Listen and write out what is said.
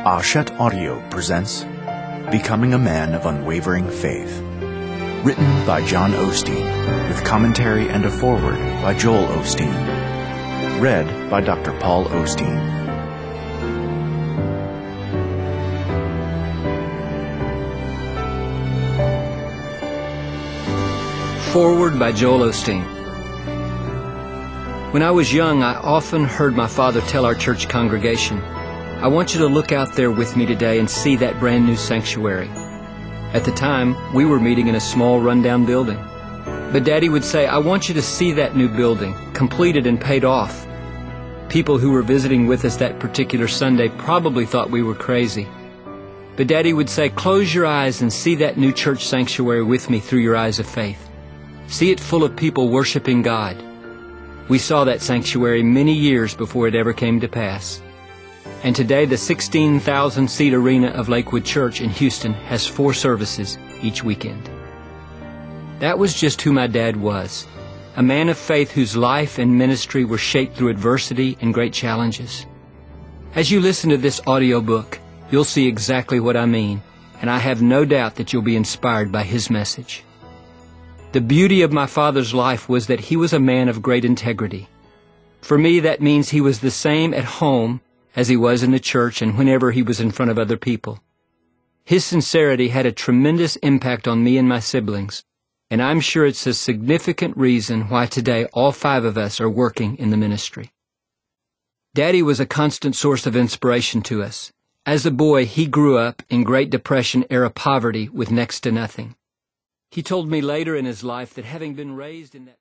Ashet Audio presents Becoming a Man of Unwavering Faith. Written by John Osteen, with commentary and a foreword by Joel Osteen. Read by Dr. Paul Osteen. Foreword by Joel Osteen. When I was young, I often heard my father tell our church congregation, "I want you to look out there with me today and see that brand new sanctuary." At the time, we were meeting in a small rundown building. But Daddy would say, "I want you to see that new building, completed and paid off." People who were visiting with us that particular Sunday probably thought we were crazy. But Daddy would say, "Close your eyes and see that new church sanctuary with me through your eyes of faith. See it full of people worshiping God." We saw that sanctuary many years before it ever came to pass. And today the 16,000-seat arena of Lakewood Church in Houston has 4 services each weekend. That was just who my dad was, a man of faith whose life and ministry were shaped through adversity and great challenges. As you listen to this audiobook, you'll see exactly what I mean, and I have no doubt that you'll be inspired by his message. The beauty of my father's life was that he was a man of great integrity. For me, that means he was the same at home as he was in the church and whenever he was in front of other people. His sincerity had a tremendous impact on me and my siblings, and I'm sure it's a significant reason why today all 5 of us are working in the ministry. Daddy was a constant source of inspiration to us. As a boy, he grew up in Great Depression-era poverty with next to nothing. He told me later in his life that having been raised in that